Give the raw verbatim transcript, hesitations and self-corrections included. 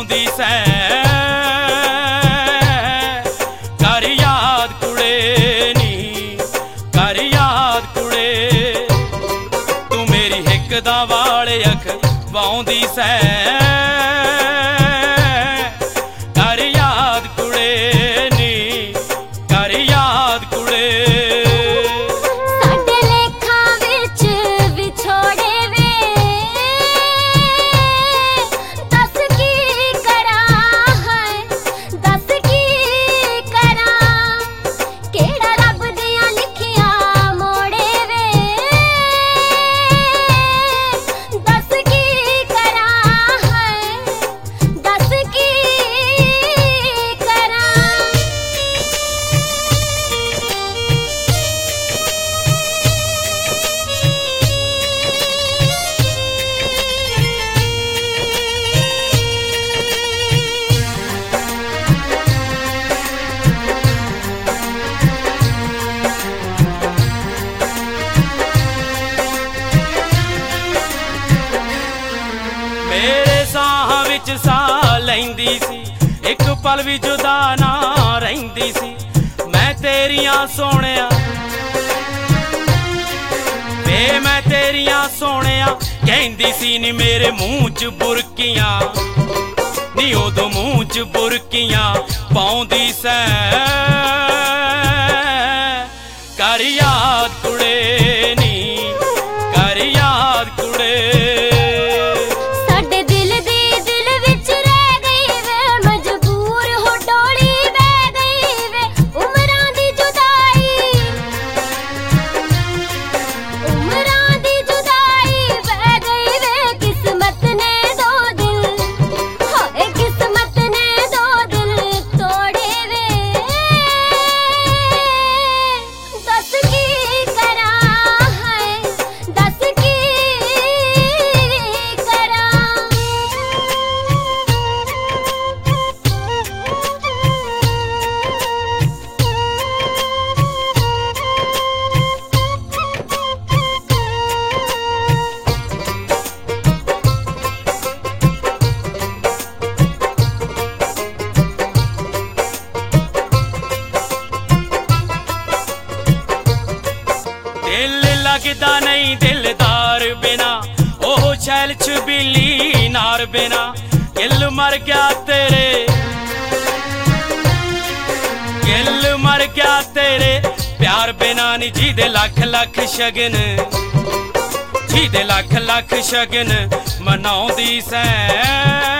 पाउंदी सै कर याद कुड़े नी कर याद कुड़े तू मेरी हिक दा वाले अख पाउंदी सै कर याद कुड़े नी कर याद कुड़े मेरे साह विच साह लैंदी सी एक पल भी जुदा ना रहिंदी सी मैं तेरियां सोहणिया वे मैं तेरियां सोहणिया कहंदी सी नी मेरे मुंह च बुरकियां नी उदों मुंह च बुरकियां पाउंदी सै कर याद कुड़े नी कर याद कुड़े दिल लगदा नहीं दिलदार बिना ओह छैल छबीली नार बिना दिल मर गया तेरे दिल मर गया तेरे प्यार बिना नी जी दे लख लख शगन जी दे लख लख शगन मनाउंदी सै